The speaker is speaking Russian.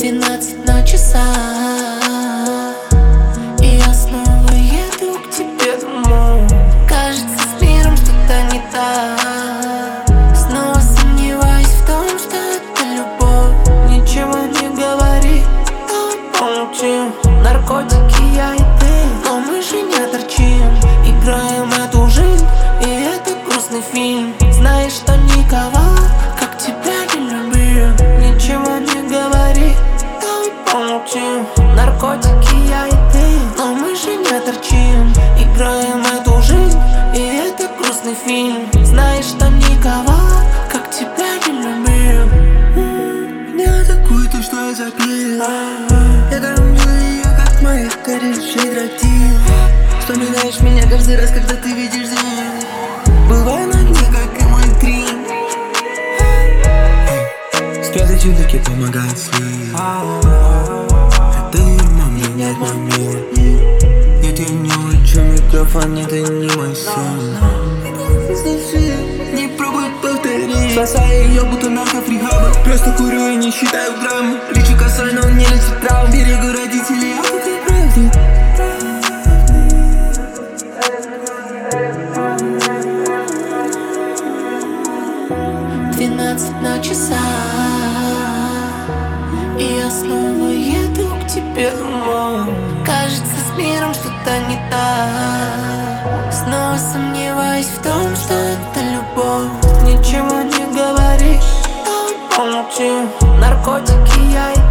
12 на часах, и я снова еду к тебе домой. Кажется, с миром что-то не так. Снова сомневаюсь в том, что это любовь. Ничего не говори, давай помолчим. Наркотики, я и ты, но мы же не торчим. Играем эту жизнь, и это грустный фильм. Знаешь, что никого, как тебя, не любил. Ничего не говори, давай помолчим. Наркотики, я и ты, но мы же не торчим. Играем эту жизнь, и это грустный фильм. Знаешь, что никого, как тебя, не любил. Не атакуй то, что я запил. Я кормлю ее, как моих горячий тротил. Вспоминаешь меня каждый раз, когда ты видишь звезд. Бывай на дне, как и мой крик. Спрятать чудаки помогает слив. Это не менять момент. Я тебя не учу, микрофон, это не мой сон. Не пробуй повторить. Спасаю ее, будто наркофригаба. Просто курю и не считаю грамм. Лечу косой, но он не лечит травм. Берегу родителей, а ты правда. 12 на часах, и я снова еду к тебе домой. Кажется, с миром что-то не так. Снова сомневаюсь в том, что это любовь. Ничего не говори, давай помолчим. Наркотики, я и